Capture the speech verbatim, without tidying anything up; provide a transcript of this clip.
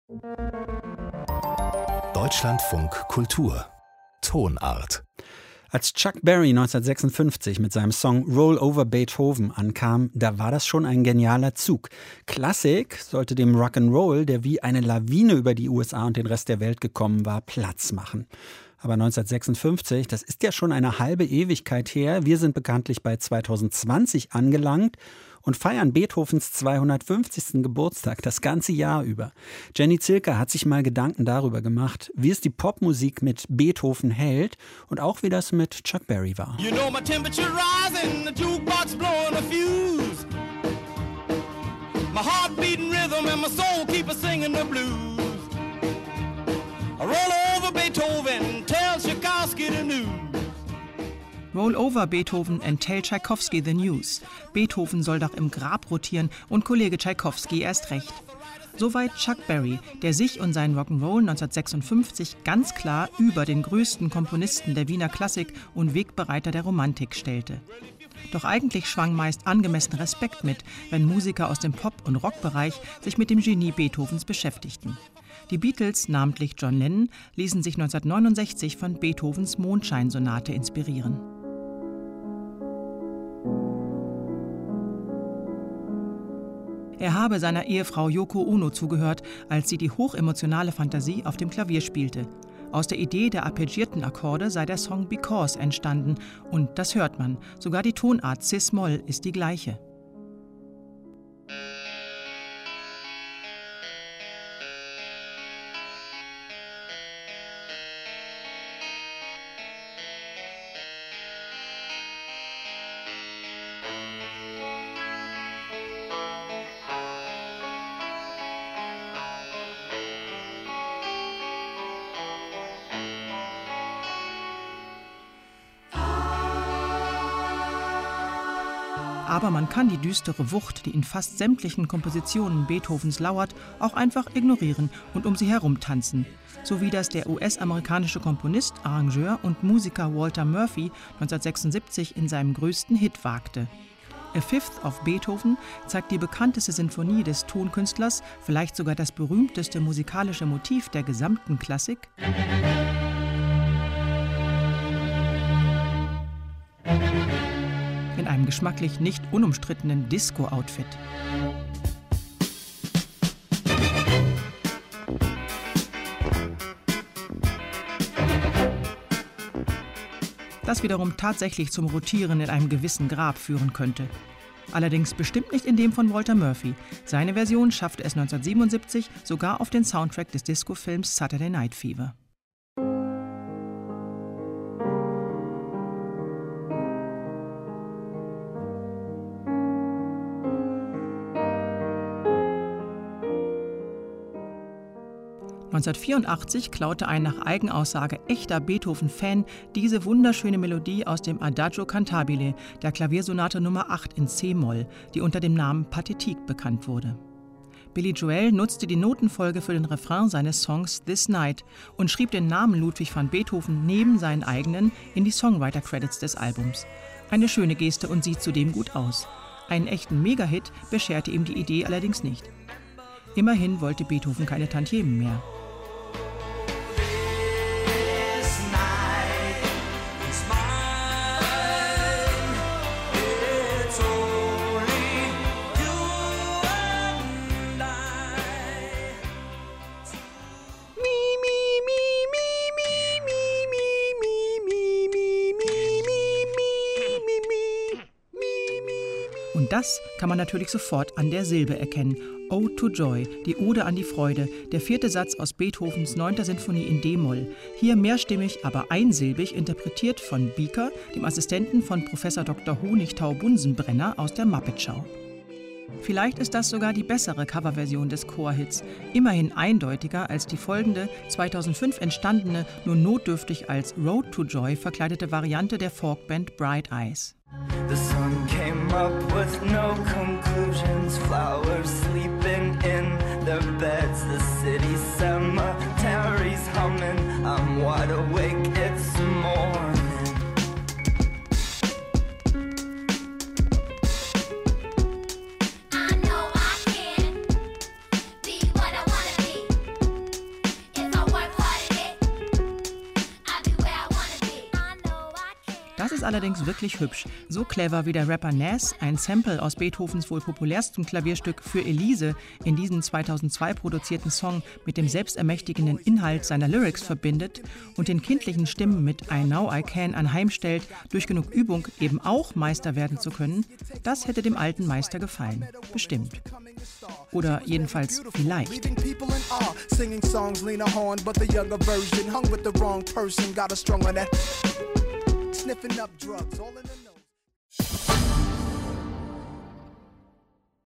Deutschlandfunk Kultur Tonart. Als Chuck Berry neunzehnhundertsechsundfünfzig mit seinem Song Roll Over Beethoven ankam, da war das schon ein genialer Zug. Klassik sollte dem Rock'n'Roll, der wie eine Lawine über die U S A und den Rest der Welt gekommen war, Platz machen. Aber neunzehnhundertsechsundfünfzig, das ist ja schon eine halbe Ewigkeit her. Wir sind bekanntlich bei zweitausendzwanzig angelangt und feiern Beethovens zweihundertfünfzigsten Geburtstag das ganze Jahr über. Jenny Zilker hat sich mal Gedanken darüber gemacht, wie es die Popmusik mit Beethoven hält und auch wie das mit Chuck Berry war. You know my temperature rising, the jukebox blowing a fuse. My heart beating rhythm and my soul keep a singing the blues. I roll over Beethoven, tell Tchaikovsky the news. Roll over Beethoven and tell Tchaikovsky the news. Beethoven soll doch im Grab rotieren und Kollege Tchaikovsky erst recht. Soweit Chuck Berry, der sich und seinen Rock'n'Roll neunzehnhundertsechsundfünfzig ganz klar über den größten Komponisten der Wiener Klassik und Wegbereiter der Romantik stellte. Doch eigentlich schwang meist angemessen Respekt mit, wenn Musiker aus dem Pop- und Rockbereich sich mit dem Genie Beethovens beschäftigten. Die Beatles, namentlich John Lennon, ließen sich neunzehnhundertneunundsechzig von Beethovens Mondscheinsonate inspirieren. Er habe seiner Ehefrau Yoko Ono zugehört, als sie die hochemotionale Fantasie auf dem Klavier spielte. Aus der Idee der arpeggierten Akkorde sei der Song Because entstanden. Und das hört man. Sogar die Tonart Cis-Moll ist die gleiche. Aber man kann die düstere Wucht, die in fast sämtlichen Kompositionen Beethovens lauert, auch einfach ignorieren und um sie herum tanzen. So wie das der U S-amerikanische Komponist, Arrangeur und Musiker Walter Murphy neunzehnhundertsechsundsiebzig in seinem größten Hit wagte. A Fifth of Beethoven zeigt die bekannteste Sinfonie des Tonkünstlers, vielleicht sogar das berühmteste musikalische Motiv der gesamten Klassik. In einem geschmacklich nicht unumstrittenen Disco-Outfit. Das wiederum tatsächlich zum Rotieren in einem gewissen Grab führen könnte. Allerdings bestimmt nicht in dem von Walter Murphy. Seine Version schaffte es neunzehnhundertsiebenundsiebzig sogar auf den Soundtrack des Disco-Films Saturday Night Fever. neunzehnhundertvierundachtzig klaute ein nach Eigenaussage echter Beethoven-Fan diese wunderschöne Melodie aus dem Adagio Cantabile, der Klaviersonate Nummer acht in C-Moll, die unter dem Namen Pathétique bekannt wurde. Billy Joel nutzte die Notenfolge für den Refrain seines Songs This Night und schrieb den Namen Ludwig van Beethoven neben seinen eigenen in die Songwriter-Credits des Albums. Eine schöne Geste und sieht zudem gut aus. Einen echten Mega-Hit bescherte ihm die Idee allerdings nicht. Immerhin wollte Beethoven keine Tantiemen mehr. Und das kann man natürlich sofort an der Silbe erkennen. Ode to Joy, die Ode an die Freude, der vierte Satz aus Beethovens neunter Sinfonie in D-Moll. Hier mehrstimmig, aber einsilbig, interpretiert von Beaker, dem Assistenten von Professor Doktor Honigtau-Bunsenbrenner aus der Muppet-Show. Vielleicht ist das sogar die bessere Coverversion des Chorhits, immerhin eindeutiger als die folgende, zweitausendfünf entstandene, nur notdürftig als Road to Joy verkleidete Variante der Folkband Bright Eyes. The sun came up with no conclusions, flowers sleeping in their beds, the city cemeteries humming, I'm wide awake, it's morning. allerdings wirklich hübsch. So clever wie der Rapper Nas ein Sample aus Beethovens wohl populärstem Klavierstück Für Elise in diesem zweitausendzwei produzierten Song mit dem selbstermächtigenden Inhalt seiner Lyrics verbindet und den kindlichen Stimmen mit I Know I Can anheimstellt, durch genug Übung eben auch Meister werden zu können, das hätte dem alten Meister gefallen. Bestimmt. Oder jedenfalls vielleicht. Singing songs, Lena Horne, but the younger version hung with the wrong person, got her strung on that, sniffing up drugs, all in the